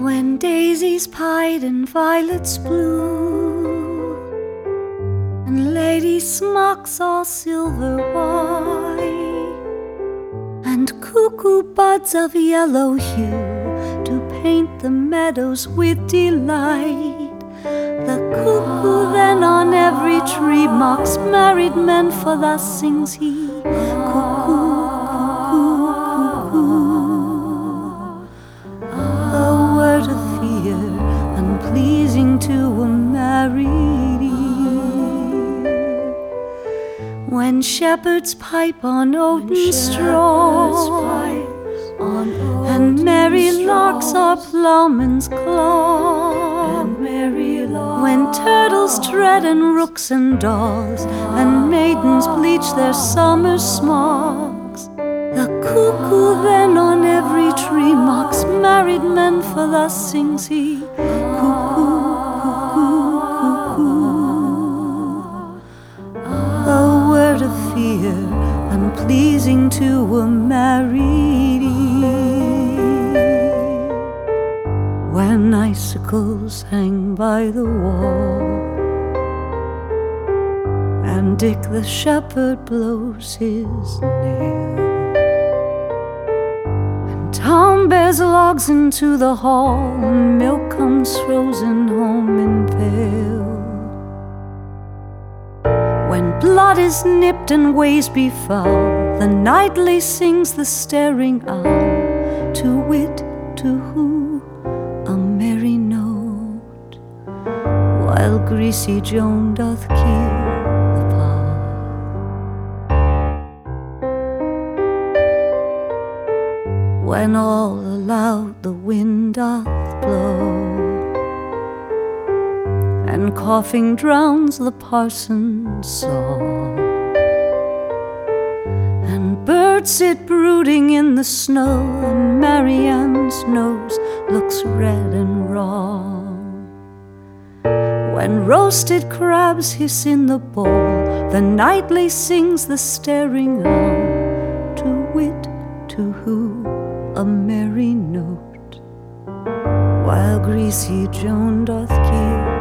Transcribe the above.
When daisies pied and violets blew, and lady smocks all silver white, and cuckoo buds of yellow hue do paint the meadows with delight. The cuckoo then on every tree mocks married men, for thus sings he, cuckoo, cuckoo, cuckoo. A word of fear unpleasing to a married ear. When shepherds pipe on oaten straw, and merry larks are ploughmen's claw, when turtles tread and rooks and daws, and maidens bleach their summer smocks, the cuckoo then on every tree mocks married men, for thus sings he, cuckoo, cuckoo, cuckoo. A word of fear unpleasing to a married ear. When icicles hang by the wall, and Dick the shepherd blows his nail, and Tom bears logs into the hall, and milk comes frozen home in pail. When blood is nipped and ways be foul, the nightly sings the staring owl, to wit, to who, a merry note, while greasy Joan doth keel the pot. When all aloud the wind doth blow, and coughing drowns the parson's song, and birds sit brooding in the snow, and Marianne's nose looks red and raw. When roasted crabs hiss in the bowl, the nightly sings the staring owl, to wit, to who, a merry note, while greasy Joan doth keel